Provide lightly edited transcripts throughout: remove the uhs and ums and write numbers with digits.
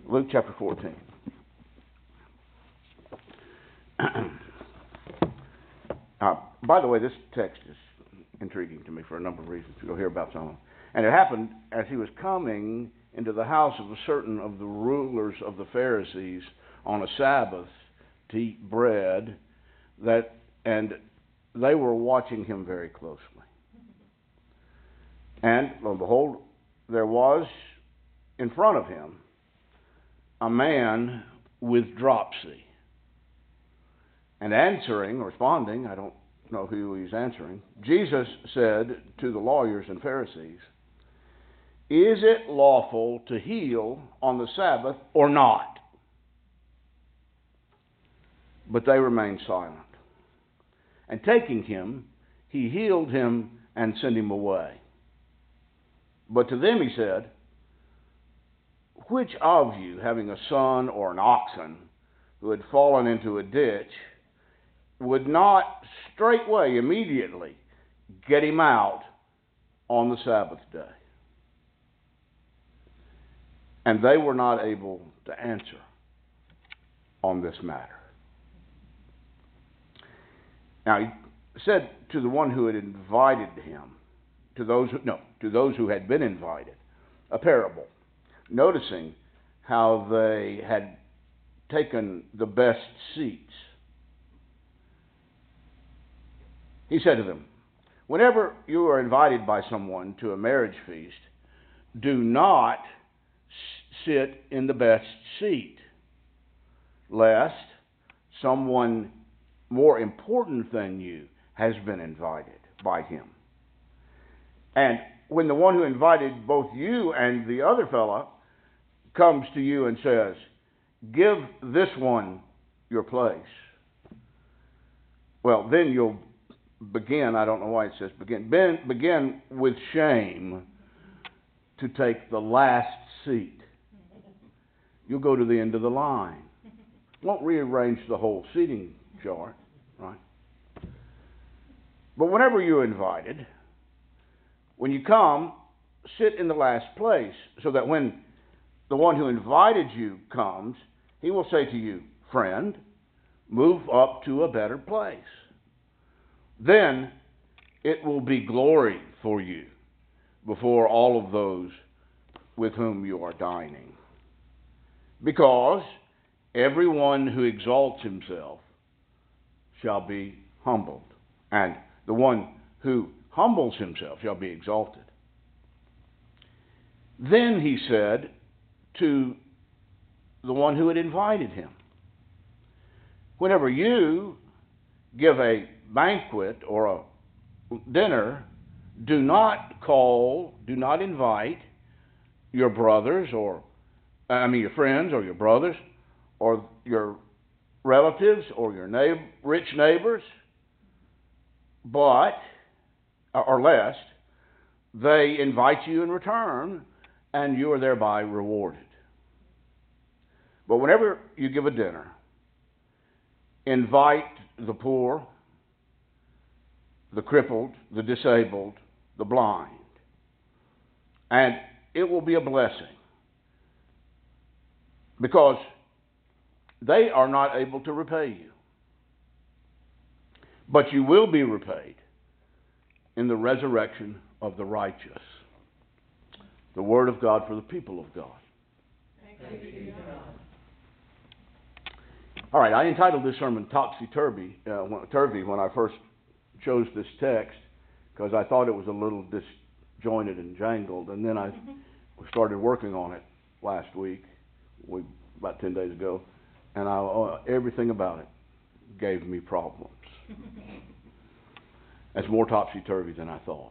Luke chapter 14. By the way, this text is intriguing to me for a number of reasons. You'll hear about some of them. And it happened as he was coming into the house of a certain of the rulers of the Pharisees on a Sabbath to eat bread, and they were watching him very closely. And lo and behold, there was in front of him a man with dropsy. And answering, responding, I don't know who he's answering, Jesus said to the lawyers and Pharisees, "Is it lawful to heal on the Sabbath or not?" But they remained silent. And taking him, he healed him and sent him away. But to them he said, "Which of you, having a son or an oxen who had fallen into a ditch, would not straightway, immediately, get him out on the Sabbath day?" And they were not able to answer on this matter. Now he said to the one who had invited him, to those who had been invited, a parable, noticing how they had taken the best seats. He said to them, "Whenever you are invited by someone to a marriage feast, do not sit in the best seat, lest someone more important than you has been invited by him. And when the one who invited both you and the other fellow comes to you and says, 'Give this one your place,' well, then you'll begin, I don't know why it says begin with shame to take the last seat. You'll go to the end of the line. Won't rearrange the whole seating chart, right? But whenever you're invited, when you come, sit in the last place, so that when the one who invited you comes, he will say to you, 'Friend, move up to a better place.' Then it will be glory for you before all of those with whom you are dining. Because everyone who exalts himself shall be humbled, and the one who humbles himself shall be exalted." Then he said to the one who had invited him, "Whenever you give a banquet or a dinner, do not invite your brothers your friends or your brothers or your relatives or your rich neighbors, or lest they invite you in return and you are thereby rewarded. But whenever you give a dinner, invite the poor, the crippled, the disabled, the blind, and it will be a blessing, because they are not able to repay you. But you will be repaid in the resurrection of the righteous." The word of God for the people of God. Thanks be to God. All right, I entitled this sermon Topsy-Turvy when I first chose this text, because I thought it was a little disjointed and jangled, and then I started working on it last week, about 10 days ago, and everything about it gave me problems. That's more topsy-turvy than I thought.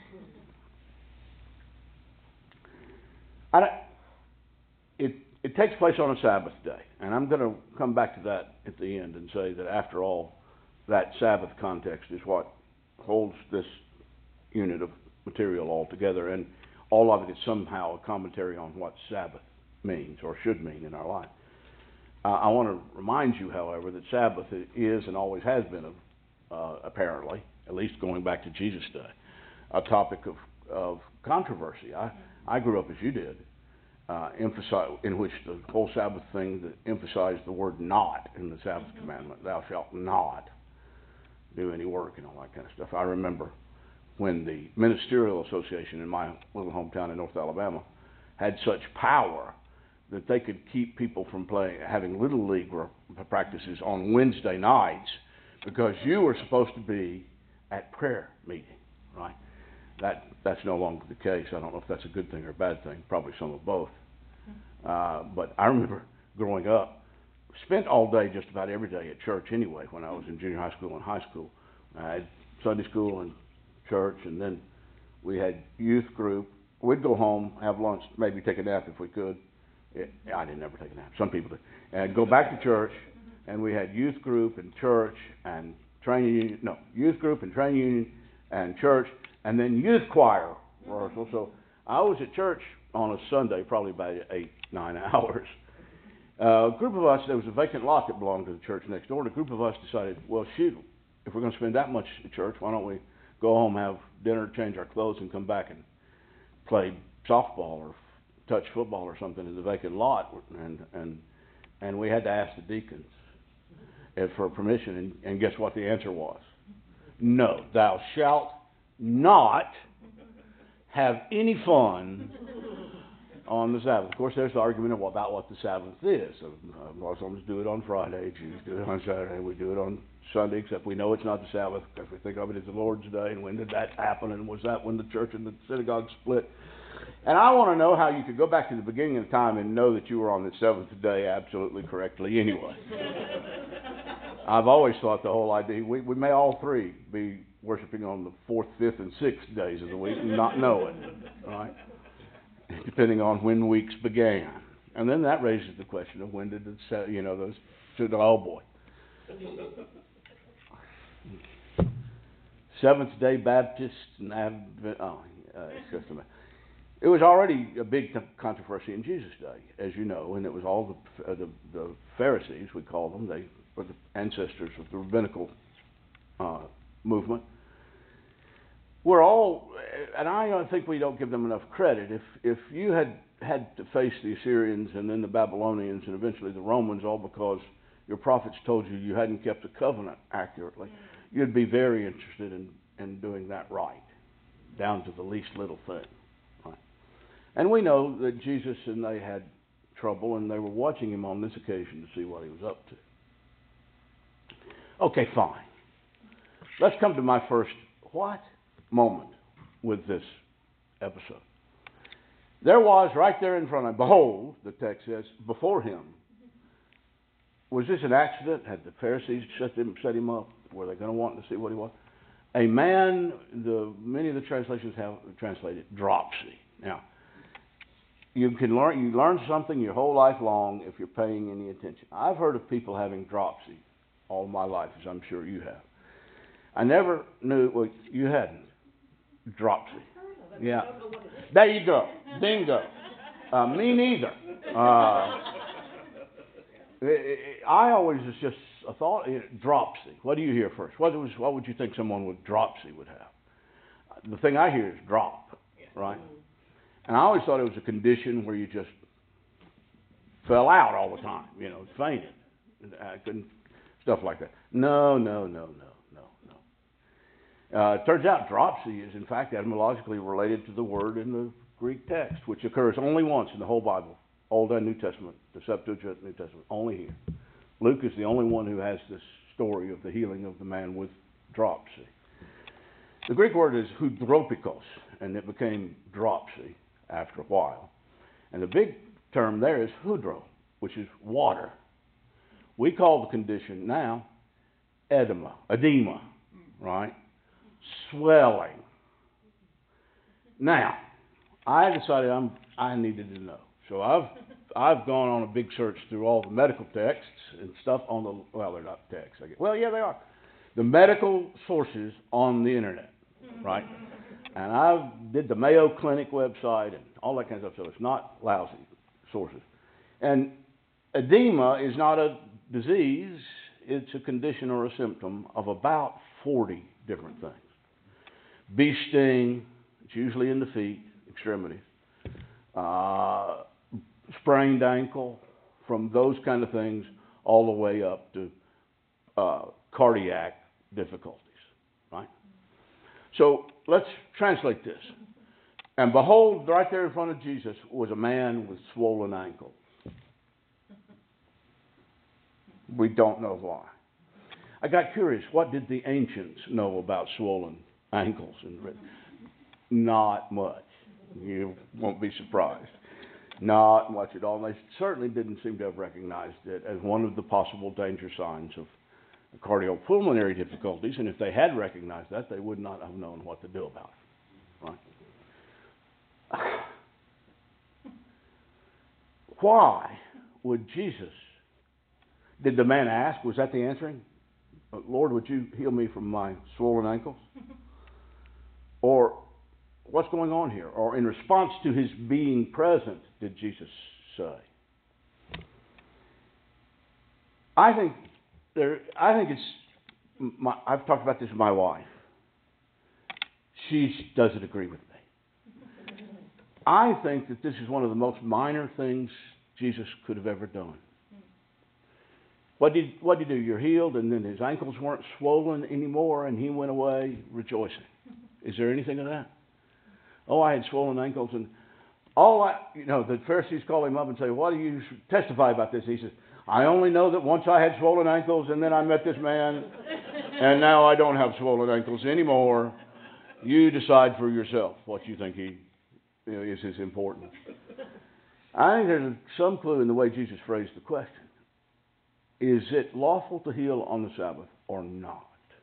It takes place on a Sabbath day, and I'm going to come back to that at the end and say that after all, that Sabbath context is what holds this unit of material all together, and all of it is somehow a commentary on what Sabbath means or should mean in our life. I want to remind you, however, that Sabbath is and always has been, apparently, at least going back to Jesus' day, a topic of controversy. I grew up as you did, in which the whole Sabbath thing that emphasized the word not in the Sabbath commandment. Thou shalt not do any work and all that kind of stuff. I remember when the Ministerial Association in my little hometown in North Alabama had such power that they could keep people from having Little League practices on Wednesday nights because you were supposed to be at prayer meeting, right? That's no longer the case. I don't know if that's a good thing or a bad thing. Probably some of both. But I remember growing up, spent all day just about every day at church anyway when I was in junior high school and high school. I had Sunday school and church, and then we had youth group. We'd go home, have lunch, maybe take a nap if we could. I didn't ever take a nap. Some people did. And go back to church, and we had youth group and church and training union. No, youth group and training union and church, and then youth choir rehearsal. So I was at church on a Sunday, probably about 8-9 hours. A group of us, there was a vacant lot that belonged to the church next door, and a group of us decided, well, shoot, if we're going to spend that much at church, why don't we go home, have dinner, change our clothes, and come back and play softball or touch football or something in the vacant lot. And we had to ask the deacons for permission, and guess what the answer was? No, thou shalt not have any fun on the Sabbath. Of course, there's the argument about what the Sabbath is. Muslims do it on Friday, Jews do it on Saturday, we do it on Sunday, except we know it's not the Sabbath because we think of it as the Lord's Day. And when did that happen? And was that when the church and the synagogue split? And I want to know how you could go back to the beginning of time and know that you were on the seventh day absolutely correctly anyway. I've always thought the whole idea, we may all three be worshiping on the fourth, fifth, and sixth days of the week and not know it, right? Depending on when weeks began. And then that raises the question of when did oh boy. Seventh Day Baptist and Advent. It's just a mess. It was already a big controversy in Jesus' day, as you know, and it was all the Pharisees, we call them. They were the ancestors of the rabbinical movement. We're all, and I think we don't give them enough credit. If you had to face the Assyrians and then the Babylonians and eventually the Romans, all because your prophets told you hadn't kept the covenant accurately, you'd be very interested in doing that right, down to the least little thing. Right? And we know that Jesus and they had trouble, and they were watching him on this occasion to see what he was up to. Okay, fine. Let's come to my first moment with this episode. There was right there in front of him, behold, the text says, before him. Was this an accident? Had the Pharisees set him up? Were they going to want to see what he was? A man, many of the translations have translated dropsy. Now, you learn something your whole life long if you're paying any attention. I've heard of people having dropsy all my life, as I'm sure you have. I never knew, well, you hadn't. Dropsy. Yeah. There you go. Bingo. Me neither. I always was just a thought, dropsy. What do you hear first? What would you think someone with dropsy would have? The thing I hear is drop, right? And I always thought it was a condition where you just fell out all the time, fainted, stuff like that. No. It turns out dropsy is, in fact, etymologically related to the word in the Greek text, which occurs only once in the whole Bible, Old and New Testament, the Septuagint, New Testament, only here. Luke is the only one who has this story of the healing of the man with dropsy. The Greek word is hudropikos, and it became dropsy after a while. And the big term there is hudro, which is water. We call the condition now edema, right? Swelling. Now, I decided I needed to know. So I've gone on a big search through all the medical texts and stuff they're not texts, I guess. Well, yeah, they are. The medical sources on the internet, right? And I did the Mayo Clinic website and all that kind of stuff, so it's not lousy sources. And edema is not a disease, it's a condition or a symptom of about 40 different things. Bee sting, it's usually in the feet, extremities. sprained ankle, from those kind of things, all the way up to cardiac difficulties. Right? So let's translate this. And behold, right there in front of Jesus was a man with swollen ankles. We don't know why. I got curious. What did the ancients know about swollen ankles? Not much. You won't be surprised. Not much at all. They certainly didn't seem to have recognized it as one of the possible danger signs of cardiopulmonary difficulties. And if they had recognized that, they would not have known what to do about it. Right? Why would Jesus? Did the man ask? Was that the answering? Lord, would you heal me from my swollen ankles? Or what's going on here? Or in response to his being present, did Jesus say? I think it's. I've talked about this with my wife. She doesn't agree with me. I think that this is one of the most minor things Jesus could have ever done. What did he do? You're healed, and then his ankles weren't swollen anymore, and he went away rejoicing. Is there anything of that? Oh, I had swollen ankles, and the Pharisees call him up and say, "What do you testify about this?" He says, "I only know that once I had swollen ankles, and then I met this man, and now I don't have swollen ankles anymore. You decide for yourself what you think is important." I think there's some clue in the way Jesus phrased the question. Is it lawful to heal on the Sabbath or not?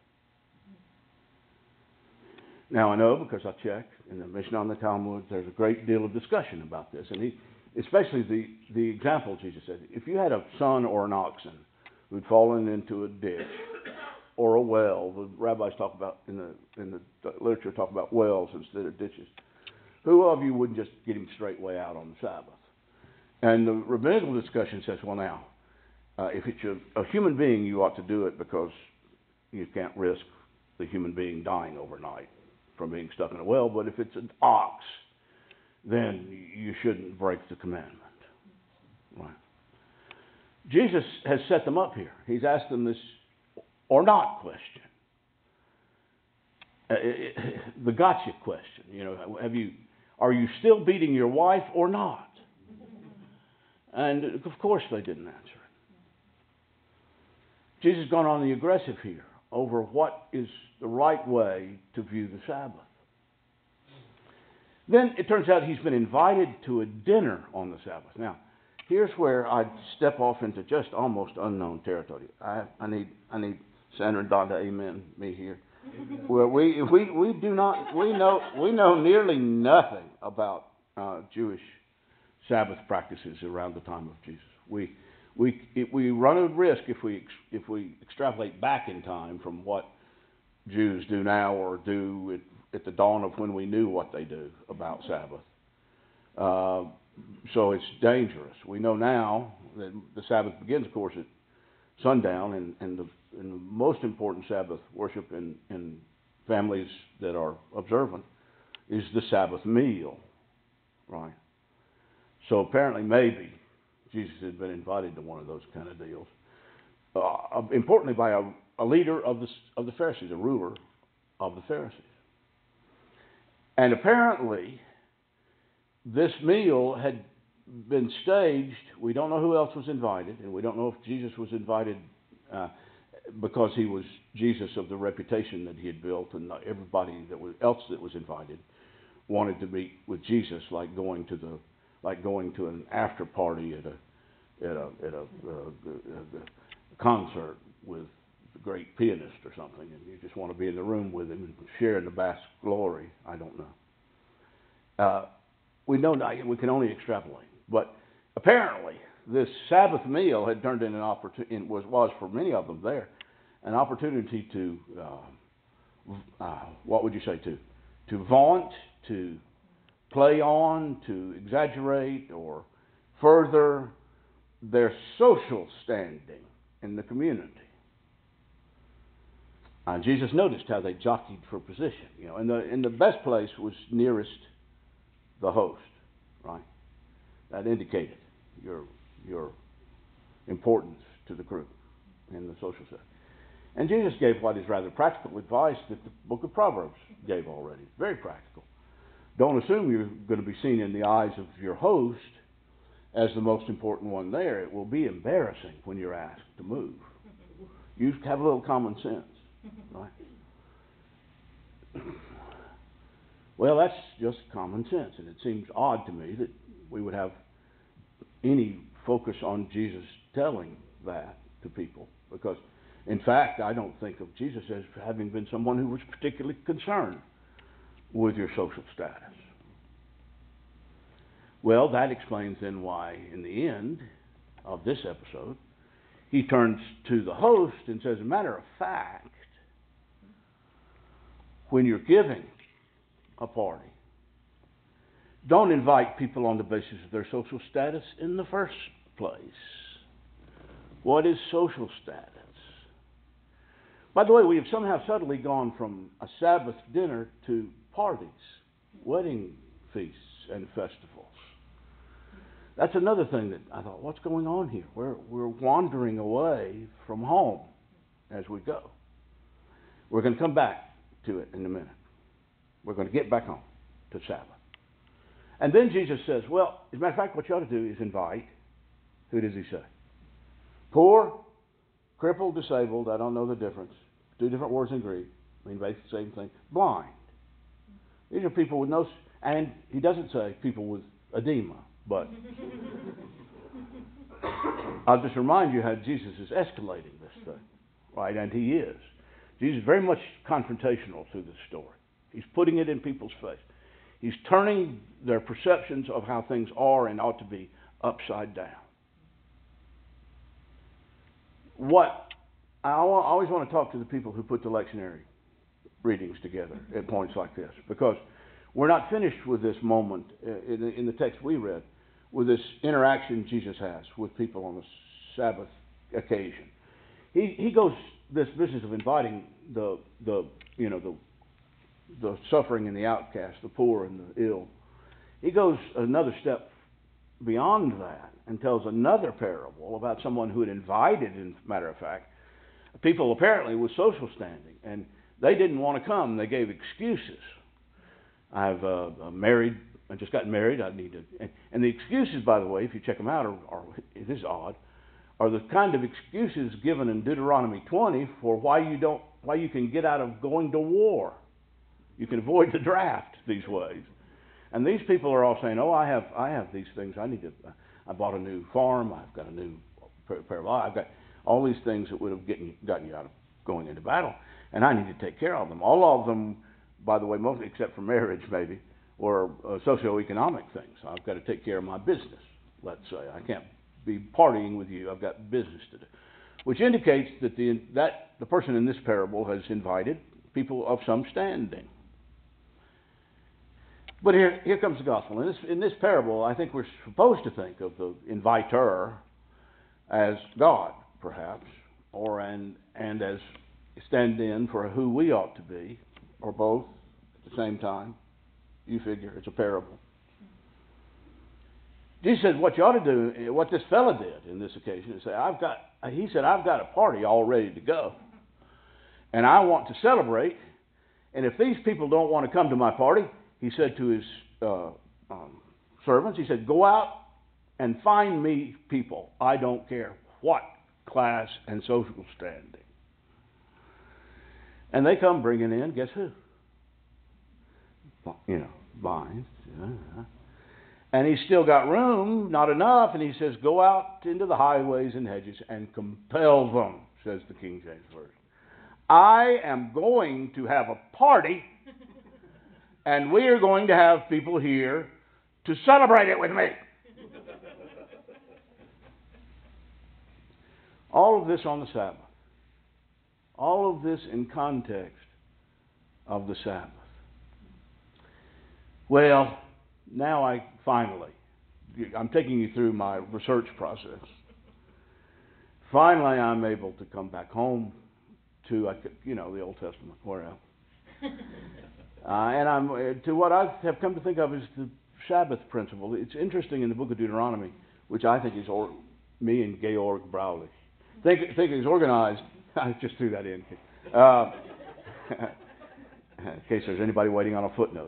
Now I know, because I checked in the Mishnah on the Talmud, there's a great deal of discussion about this, and especially the example Jesus said. If you had a son or an oxen who'd fallen into a ditch or a well, the rabbis talk about in the literature talk about wells instead of ditches. Who of you wouldn't just get him straight way out on the Sabbath? And the rabbinical discussion says, well, now, if it's a human being, you ought to do it because you can't risk the human being dying overnight from being stuck in a well. But if it's an ox, then you shouldn't break the commandment. Right? Jesus has set them up here. He's asked them this or not question. The gotcha question. Are you still beating your wife or not? And of course they didn't answer it. Jesus has gone on the aggressive here over what is the right way to view the Sabbath. Then it turns out he's been invited to a dinner on the Sabbath. Now, here's where I'd step off into just almost unknown territory. I need Sandra and Don to amen me here. Well, we know nearly nothing about Jewish Sabbath practices around the time of Jesus. We run a risk if we extrapolate back in time from what Jews do now or do at the dawn of when we knew what they do about Sabbath. So it's dangerous. We know now that the Sabbath begins, of course, at sundown, and the most important Sabbath worship in families that are observant is the Sabbath meal, right? So apparently, maybe Jesus had been invited to one of those kind of deals. Importantly, by a leader of the Pharisees, a ruler of the Pharisees. And apparently, this meal had been staged. We don't know who else was invited, and we don't know if Jesus was invited because he was Jesus of the reputation that he had built, and everybody else that was invited wanted to meet with Jesus, like going to an after party at a concert with a great pianist or something, and you just want to be in the room with him and share in the vast glory. I don't know. We know not, we can only extrapolate. But apparently, this Sabbath meal had turned into an opportunity, was for many of them there, an opportunity to, what would you say, to vaunt, to play on, to exaggerate, or further their social standing in the community. Jesus noticed how they jockeyed for position, and the best place was nearest the host, right? That indicated your importance to the group in the social setting. And Jesus gave what is rather practical advice that the book of Proverbs gave already. Very practical. Don't assume you're going to be seen in the eyes of your host as the most important one there. It will be embarrassing when you're asked to move. You have a little common sense, right? Well, that's just common sense, and it seems odd to me that we would have any focus on Jesus telling that to people, because, in fact, I don't think of Jesus as having been someone who was particularly concerned with your social status. Well, that explains then why, in the end of this episode, he turns to the host and says, as a matter of fact, when you're giving a party, don't invite people on the basis of their social status in the first place. What is social status? By the way, we have somehow subtly gone from a Sabbath dinner to parties, wedding feasts, and festivals. That's another thing that I thought, what's going on here? We're wandering away from home as we go. We're going to come back to it in a minute. We're going to get back home to Sabbath. And then Jesus says, well, as a matter of fact, what you ought to do is invite, who does he say? Poor, crippled, disabled, I don't know the difference. Two different words in Greek, mean basically the same thing. Blind. These are people with no, and he doesn't say people with edema, but I'll just remind you how Jesus is escalating this thing, right? And he is. Jesus is very much confrontational through this story. He's putting it in people's face. He's turning their perceptions of how things are and ought to be upside down. What I always want to talk to the people who put the lectionary readings together at points like this, because we're not finished with this moment in the text we read, with this interaction Jesus has with people on the Sabbath occasion. He goes this business of inviting the suffering and the outcast, the poor and the ill. He goes another step beyond that and tells another parable about someone who had invited, as a matter of fact, people apparently with social standing, and they didn't want to come. They gave excuses. I've married. I just got married. I need to. And the excuses, by the way, if you check them out, are it is odd, are the kind of excuses given in Deuteronomy 20 for why you can get out of going to war. You can avoid the draft these ways. And these people are all saying, "Oh, I have these things. I bought a new farm. I've got a new pair of eyes. I've got all these things that would have gotten you out of going into battle, and I need to take care of them." All of them, by the way, mostly except for marriage, maybe, were socioeconomic things. I've got to take care of my business. Let's say I can't be partying with you. I've got business to do, which indicates that the person in this parable has invited people of some standing. But here comes the gospel. In this parable, I think we're supposed to think of the inviter as God, perhaps, and as stand-in for who we ought to be, or both at the same time. You figure it's a parable. Jesus said, what you ought to do, what this fella did in this occasion, is say, I've got a party all ready to go, and I want to celebrate. And if these people don't want to come to my party, he said to his servants, he said, go out and find me people. I don't care what class and social standing. And they come bringing in, guess who? Vines. Yeah. And he's still got room, not enough, and he says, go out into the highways and hedges and compel them, says the King James Version. I am going to have a party, and we are going to have people here to celebrate it with me. All of this on the Sabbath. All of this in context of the Sabbath. Well, now I'm taking you through my research process. Finally, I'm able to come back home to, the Old Testament, wherever. And I'm to what I have come to think of as the Sabbath principle. It's interesting in the book of Deuteronomy, which I think is me and Georg Braulich. Think it's organized. I just threw that in. In case there's anybody waiting on a footnote.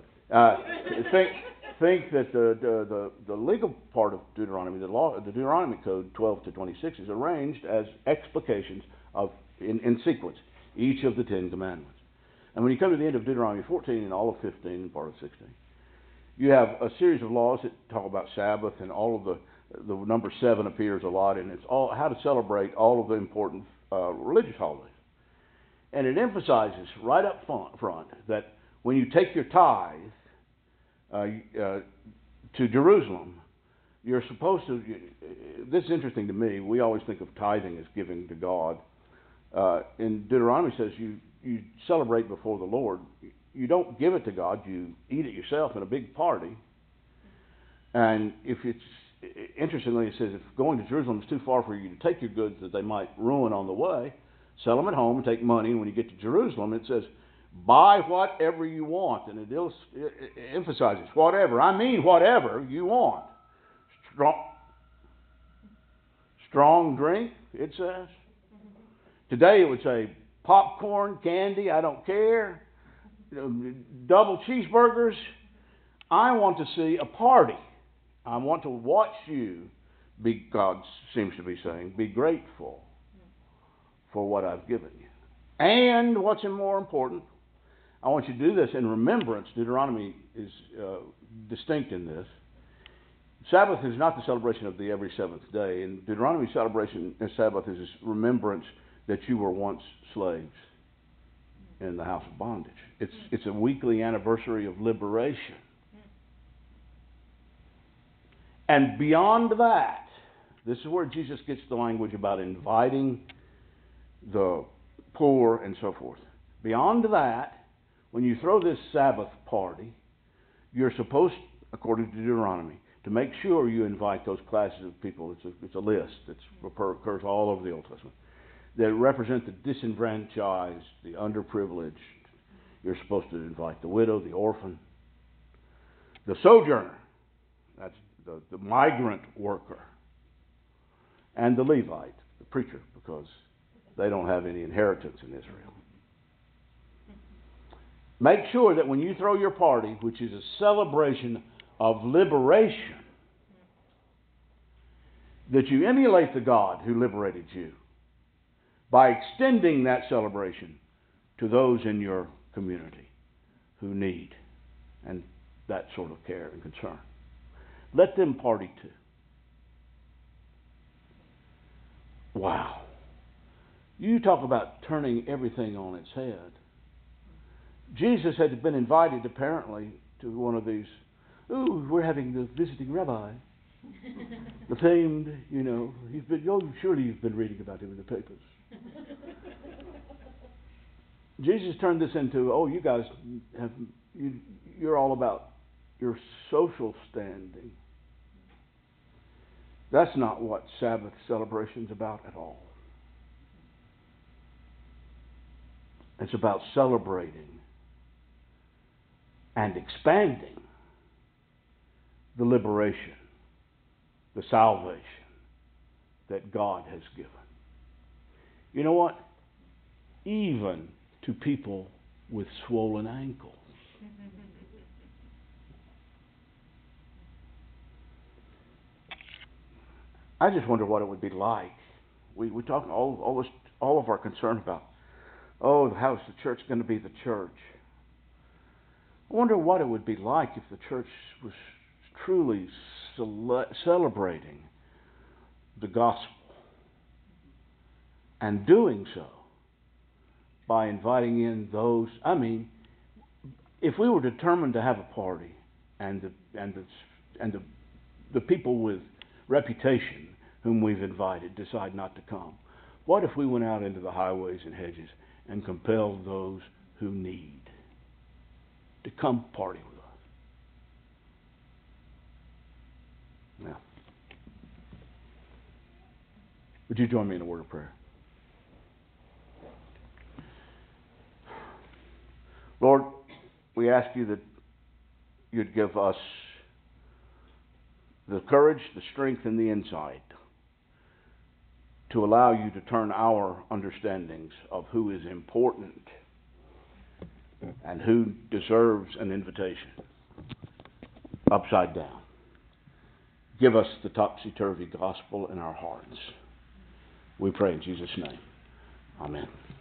Think that the legal part of Deuteronomy, the Deuteronomy Code 12 to 26, is arranged as explications of, in sequence, each of the 10 commandments. And when you come to the end of Deuteronomy 14 and all of 15 and part of 16, you have a series of laws that talk about Sabbath, and all of the number 7 appears a lot, and it's all how to celebrate all of the important religious holidays. And it emphasizes right up front that when you take your tithe to Jerusalem, you're supposed to. This is interesting to me. We always think of tithing as giving to God. In Deuteronomy, it says you celebrate before the Lord. You don't give it to God. You eat it yourself in a big party. And interestingly, it says if going to Jerusalem is too far for you to take your goods that they might ruin on the way, sell them at home and take money. And when you get to Jerusalem, it says, buy whatever you want. And it emphasizes whatever. I mean whatever you want. Strong drink, it says. Today it would say popcorn, candy, I don't care. Double cheeseburgers. I want to see a party. I want to watch you be, God seems to be saying, be grateful for what I've given you. And what's more important, I want you to do this in remembrance. Deuteronomy is distinct in this. Sabbath is not the celebration of the every seventh day. In Deuteronomy, celebration of Sabbath is remembrance that you were once slaves in the house of bondage. It's a weekly anniversary of liberation. And beyond that, this is where Jesus gets the language about inviting the poor and so forth. Beyond that, when you throw this Sabbath party, you're supposed, according to Deuteronomy, to make sure you invite those classes of people. It's a list that occurs all over the Old Testament that represent the disenfranchised, the underprivileged. You're supposed to invite the widow, the orphan, the sojourner, that's the migrant worker, and the Levite, the preacher, because they don't have any inheritance in Israel. Make sure that when you throw your party, which is a celebration of liberation, that you emulate the God who liberated you by extending that celebration to those in your community who need and that sort of care and concern. Let them party too. Wow. You talk about turning everything on its head. Jesus had been invited apparently to one of these, we're having the visiting rabbi. The famed, surely you've been reading about him in the papers. Jesus turned this into, you guys you're all about your social standing. That's not what Sabbath celebration's about at all. It's about celebrating and expanding the liberation, the salvation that God has given. You know what? Even to people with swollen ankles. I just wonder what it would be like. We're talking all of our concern about, how's the church going to be the church? I wonder what it would be like if the church was truly celebrating the gospel and doing so by inviting in those. If we were determined to have a party and the people with reputation whom we've invited decide not to come, what if we went out into the highways and hedges and compelled those who need to come party with us? Now, would you join me in a word of prayer? Lord, we ask you that you'd give us the courage, the strength, and the insight to allow you to turn our understandings of who is important and who deserves an invitation upside down. Give us the topsy-turvy gospel in our hearts. We pray in Jesus' name. Amen.